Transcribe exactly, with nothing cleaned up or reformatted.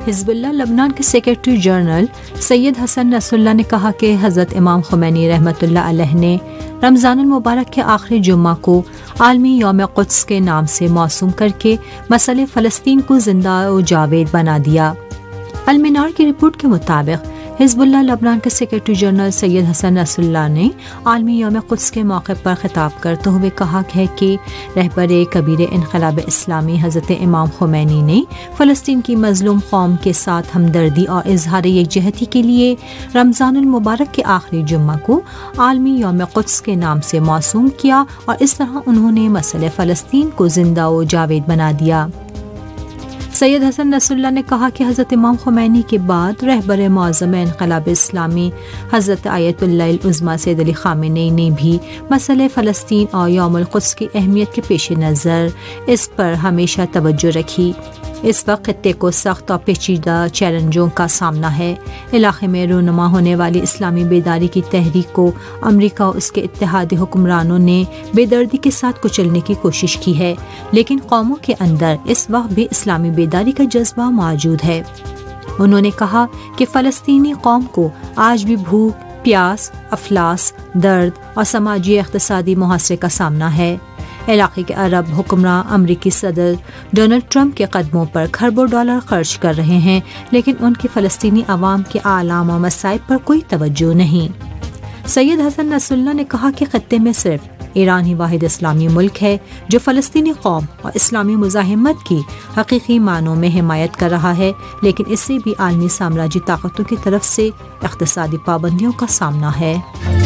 حزب اللہ لبنان کے سیکرٹری جنرل سید حسن نصر اللہ نے کہا کہ حضرت امام خمینی رحمۃ اللہ علیہ نے رمضان المبارک کے آخری جمعہ کو عالمی یوم قدس کے نام سے موسوم کر کے مسئلہ فلسطین کو زندہ و جاوید بنا دیا۔ المنار کی رپورٹ کے مطابق حزب اللہ لبنان کے سیکرٹری جنرل سید حسن نصر اللہ نے عالمی یوم قدس کے موقع پر خطاب کرتے ہوئے کہا ہے کہ رہبر کبیر انقلاب اسلامی حضرت امام خمینی نے فلسطین کی مظلوم قوم کے ساتھ ہمدردی اور اظہار یکجہتی کے لیے رمضان المبارک کے آخری جمعہ کو عالمی یوم قدس کے نام سے موسوم کیا اور اس طرح انہوں نے مسئلہ فلسطین کو زندہ و جاوید بنا دیا۔ سید حسن نصر اللہ نے کہا کہ حضرت امام خمینی کے بعد رہبر معظم انقلاب اسلامی حضرت آیت اللہ العظمیٰ سید علی خامنئی نے بھی مسئلہ فلسطین اور یوم القدس کی اہمیت کے پیش نظر اس پر ہمیشہ توجہ رکھی۔ اس وقت خطے کو سخت اور پیچیدہ چیلنجوں کا سامنا ہے۔ علاقے میں رونما ہونے والی اسلامی بیداری کی تحریک کو امریکہ اور اس کے اتحادی حکمرانوں نے بے دردی کے ساتھ کچلنے کی کوشش کی ہے، لیکن قوموں کے اندر اس وقت بھی اسلامی بیداری کا جذبہ موجود ہے۔ انہوں نے کہا کہ فلسطینی قوم کو آج بھی بھوک، پیاس، افلاس، درد اور سماجی اقتصادی محاصرے کا سامنا ہے۔ علاقے کے عرب حکمراں امریکی صدر ڈونلڈ ٹرمپ کے قدموں پر کھربوں ڈالر خرچ کر رہے ہیں، لیکن ان کی فلسطینی عوام کے آلام و مصائب پر کوئی توجہ نہیں۔ سید حسن نصر اللہ نے کہا کہ خطے میں صرف ایران ہی واحد اسلامی ملک ہے جو فلسطینی قوم اور اسلامی مزاحمت کی حقیقی معنوں میں حمایت کر رہا ہے، لیکن اس سے بھی عالمی سامراجی طاقتوں کی طرف سے اقتصادی پابندیوں کا سامنا ہے۔